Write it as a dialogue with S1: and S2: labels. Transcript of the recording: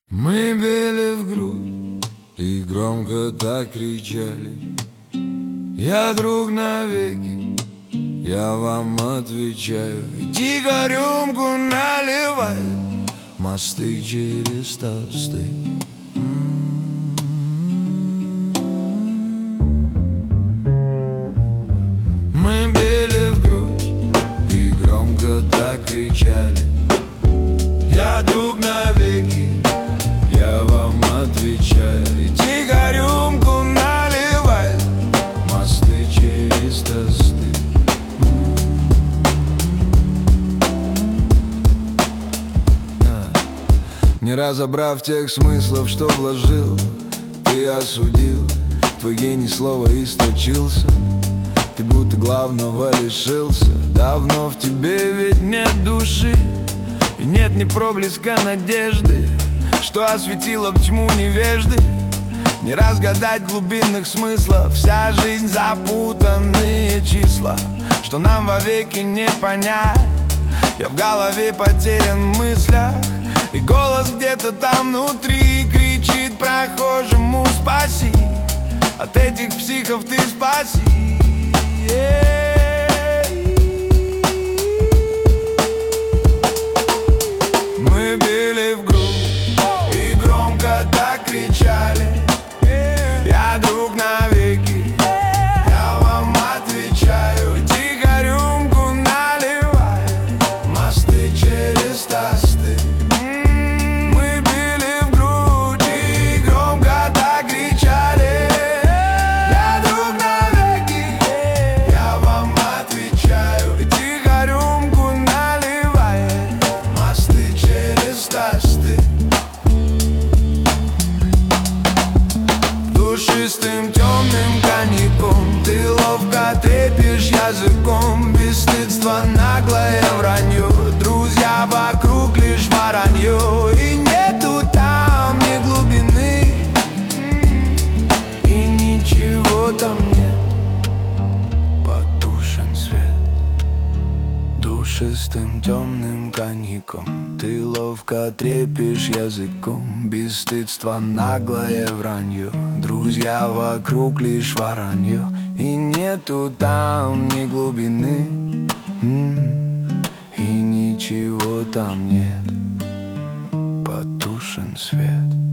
S1: Мы били в грудь и громко так кричали: я друг навеки, я вам отвечаю. Тихо рюмку наливай, мосты через тосты. Мы били в грудь и громко так кричали: я друг навеки, я вам отвечаю. Тихо рюмку наливай, мосты через тосты. Не разобрав тех смыслов, что вложил, ты осудил, твой гений слова источился. Ты будто главного лишился. Давно в тебе ведь нет души, и нет ни проблеска надежды, что осветила в тьму невежды. Не разгадать глубинных смыслов, вся жизнь запутанные числа, что нам вовеки не понять. Я в голове потерян в мыслях, и голос где-то там внутри кричит прохожему: спаси, от этих психов ты спаси. Мы били в грудь и громко так кричали: я друг навеки, я вам отвечаю. Тихо рюмку наливай, мосты через тосты. Мы били в грудь и громко так кричали: я друг навеки, я вам отвечаю. Тихо рюмку наливай, мосты через тосты. Душистым темным коньяком ты ловко трепишь языком. Бесстыдство, наглое вранье, друзья вокруг лишь воронье. И нету там ни глубины, и ничего там нет. Потушен свет. Душистым темным коньяком ты ловко трепишь языком. Бесстыдство, наглое вранье, друзья вокруг лишь воронье. И нету там ни глубины, и ничего там нет. Потушен свет.